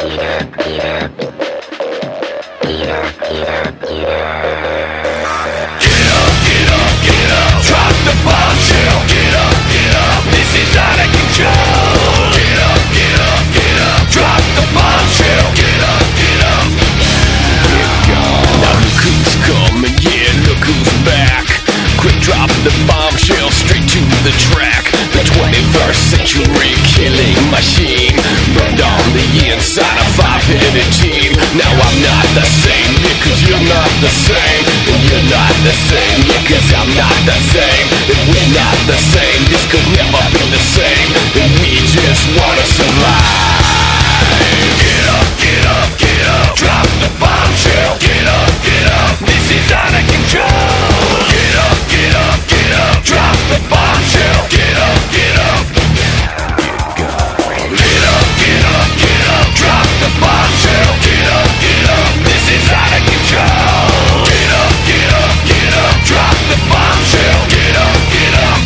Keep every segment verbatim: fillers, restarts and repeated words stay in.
The bombshell straight to the track. The twenty-first century killing machine burned on the inside a five-headed team. Now I'm not the same, yeah, cause you're not the same. And you're not the same, yeah, cause I'm not the same. And we're not the same, this could never be the same. And we just wanna survive. Get up, get up, get up. Drop the bombshell. Get up, get up. This is out of control. Get up, get up, get up. Drop the bombshell. Get up, get up. Get up, get up, get up. Drop the bombshell. Get up, get up. This is out of control. Get up, get up, get up. Drop the bombshell. Get up, get up.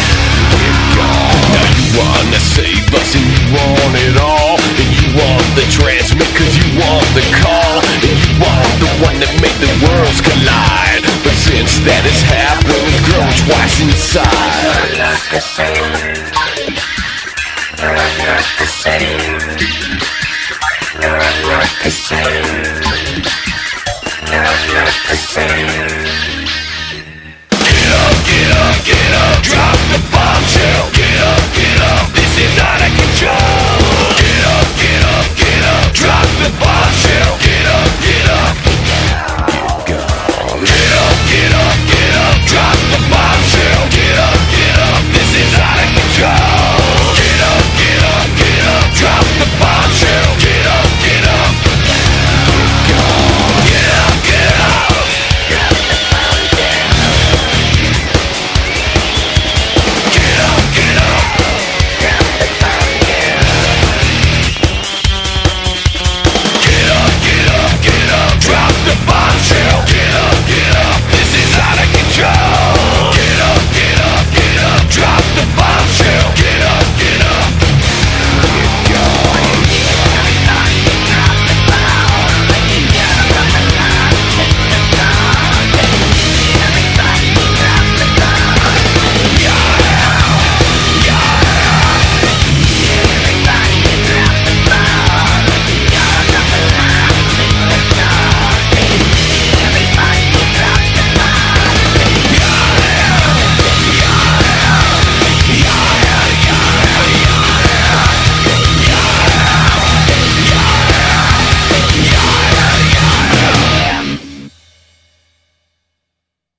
Now you wanna save us and you want it all. And you want the transmit cause you want the call. And you want the one that made the worlds collide. But since that has happened, we've grown twice inside. You're not the same. You're not the same. You're not the same. You're not the same.